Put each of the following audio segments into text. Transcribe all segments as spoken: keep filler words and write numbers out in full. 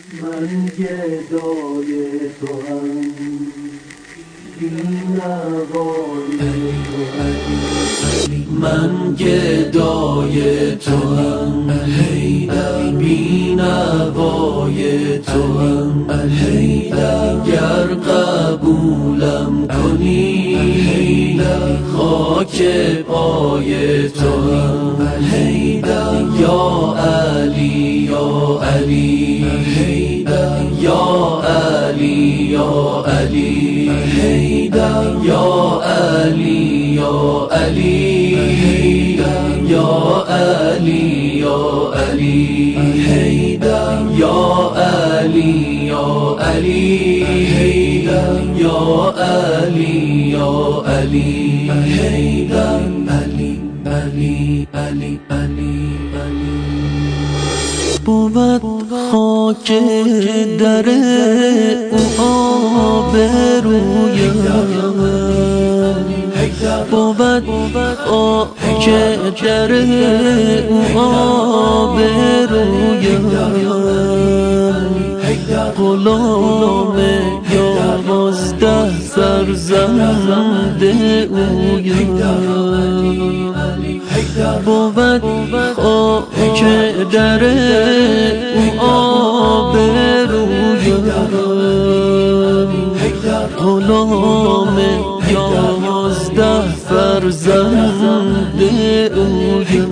من گدای تو هم بی‌نوای تو علی، من گدای تو هم حیدر، بی‌نوای تو هم حیدر. گر قبولم کنی حیدر، خاک پای تو هم حیدر. یا علی یا علی حیدر، یا علی یا علی حیدر، یا علی یا علی حیدر، یا علی یا علی حیدر، یا علی یا علی حیدر، یا علی یا علی حیدر. علی علی علی علی علی بود خاک در او آبرویم، بود خاک در او آبرویم. غلام یازده فرزند اویم، بود خاک در او آبرویم. غلام یازده فرزند اویم.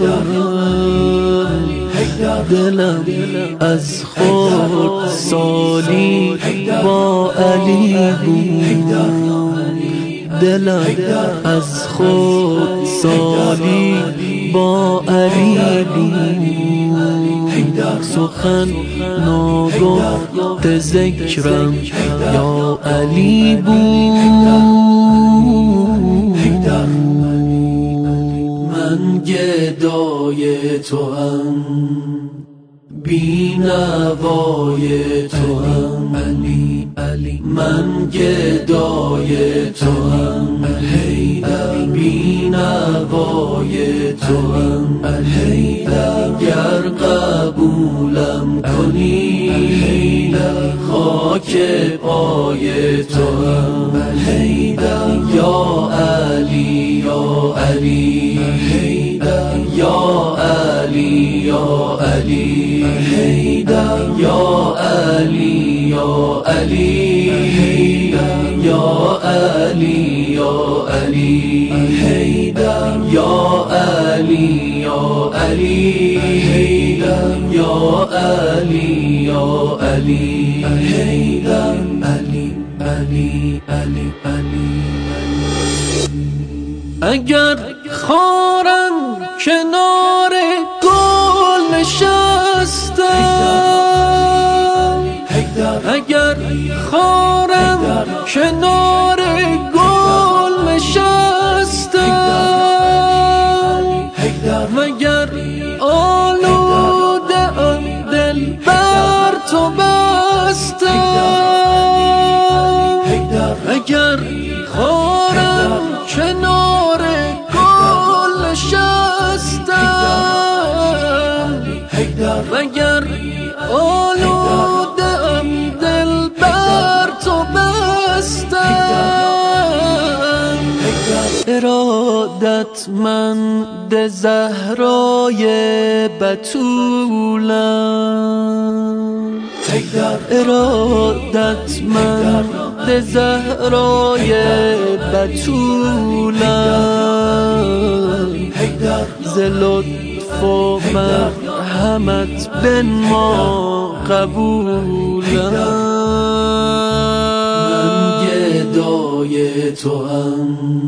دلم از خود سالی با علی بود، دلم از خود سالی با علی بود. سخن ناگفت ذکرم یا علی بود. من گدای تو هم بی‌نوای تو هم علی علی، من گدای تو هم حیدر، بی‌نوای تو هم حیدر. گر قبولم کنی حیدر، خاک پای تو هم حیدر. یا علی یا علی حیدر، یا علی یا علی حیدر، یا علی یا علی حیدر، یا علی یا علی حیدر، یا علی یا علی حیدر، یا علی یا علی حیدر. علی علی علی علی. اگر خارم کنار گل نشستم، اگر خارم کنار گل نشستم، وگر آلوده ام دل بر تو بستم، اگر خارم کنار گل نشستم، وگر آلوده ام دل بر تو بستم. ارادتمند زهرای بتولم، ارادتمند زهرای بتولم. ز لطف و مرحمت بنما قبولم. من گدای تو هم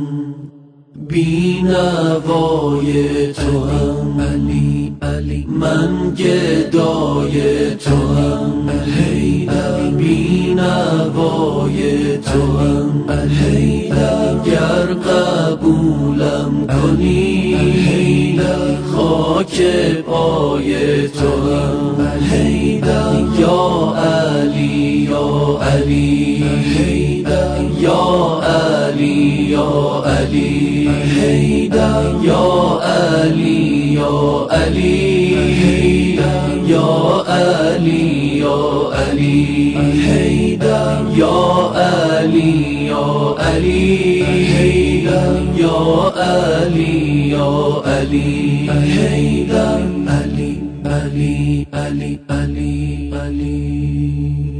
بی‌نوای تو هم علی علی، من گدای تو هم حیدر، بی‌نوای تو هم حیدر. گر قبولم کنی حیدر، خاک پای تو هم حیدر. یا علی یا علی حیدر، یا علی یا علی حیدر، یا علی یا علی حیدر، یا علی یا علی حيدر يا علي يا علي حيدر يا علي يا علي حيدر علي علي علي علي علي